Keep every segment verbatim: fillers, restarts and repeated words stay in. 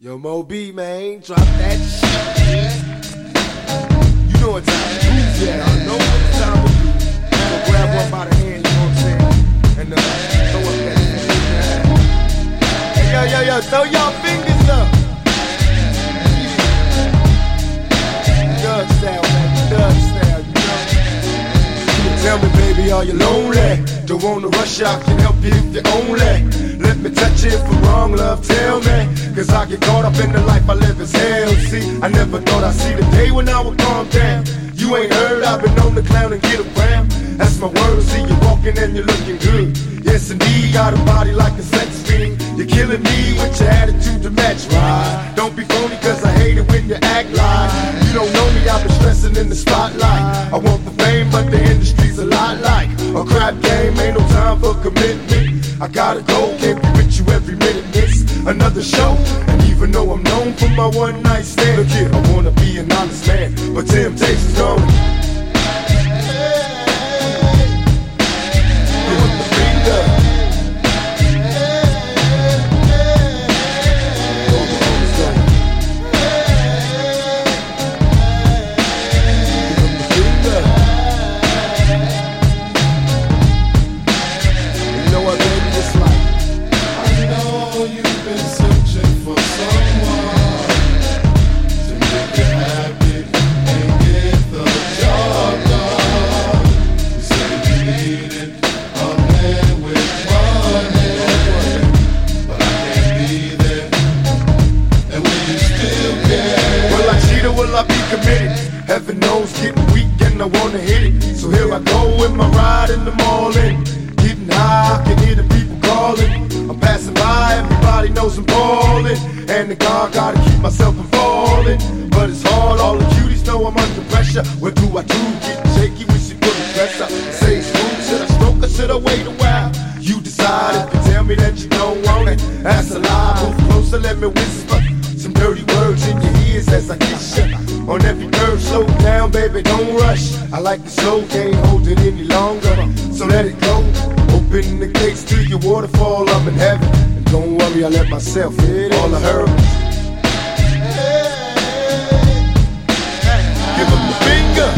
Yo, Mo B, man, drop that shit. You know what time to do, yeah. I know what time to do. So grab one by the hand, you know what I'm saying? And uh, throw up that hand. Hey, yo, yo, yo, throw y'all fingers up. Thug style, man, thug style, you know. Tell me, baby, are you lonely? Don't wanna rush out, can help you if you're only. Let me touch you for wrong, love, tell me. Cause I get caught up in the life I live as hell. See, I never thought I'd see the day when I would calm down. You ain't heard, I've been on the clown and get around. That's my word, see you walking and you're looking good. Yes indeed, got a body like a sex fiend. You're killing me with your attitude to match, right? Don't be phony cause I hate it when you act like you don't know me, I've been stressing in the spotlight. I want the fame but the industry's a lot like a crap game, ain't no time for commitment. I gotta go, can't be with you every minute, miss another show. And even though I'm known for my one night stand, look here, I wanna be an honest man, but temptation's gone. Will I be committed? Heaven knows getting weak and I wanna hit it. So here I go in my ride in the morning. Getting high, I can hear the people calling. I'm passing by, everybody knows I'm ballin'. And the God gotta keep myself from falling. But it's hard, all the cuties know I'm under pressure. What do I do? Get shaky when she put the press up. Say smooth, should I stroke or should I wait a while? You decide if you tell me that you don't want it. That's a lie, move closer, let me whisper some dirty words in your ears as I kiss you. On every curve, slow down, baby, don't rush. I like the slow, can't hold it any longer. So let it go, open the gates to your waterfall, I'm in heaven. And don't worry, I let myself hit all the hurdles. Give them the finger.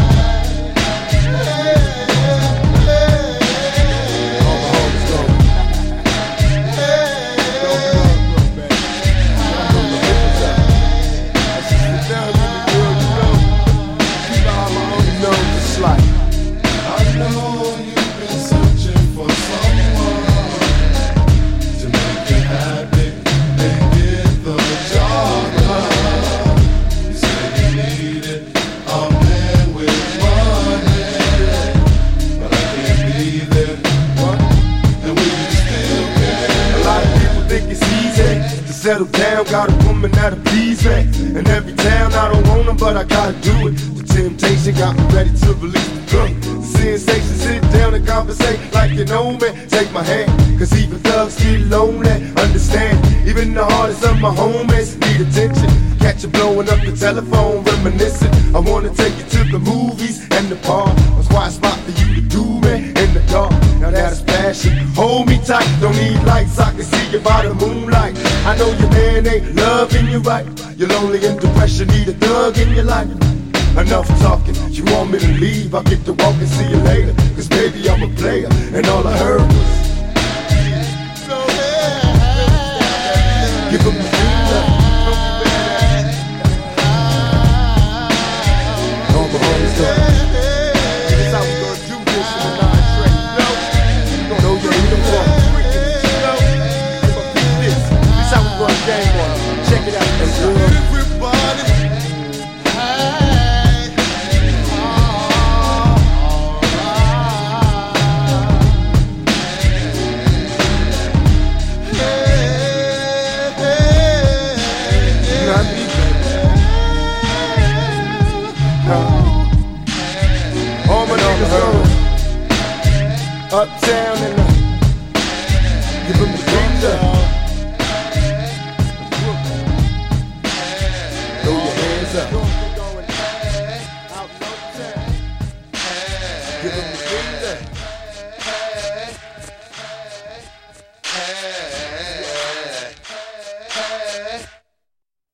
Settle down, got a woman that'll please me. In every town, I don't want them, but I gotta do it. The temptation got me ready to release the gun. The sensation, sit down and conversate like you know me. Take my hand, cause even thugs get lonely. Understand, even the hardest of my homies need attention. Catch you blowing up the telephone, reminiscing. I wanna take you to the movies and the park. A quiet spot for you to do me in the dark. Now that's passion. Hold me tight, don't need lights, I can see you by the moonlight. I know your man ain't loving you right. You're lonely and depression, need a thug in your life. Enough talking, you want me to leave, I'll get to walk and see you later. Cause baby I'm a player, and all I heard was give him the finger. All my homies go. This how we gonna do this in the nine track, you know? You know you ain't the one. This how we run game on. Check it out.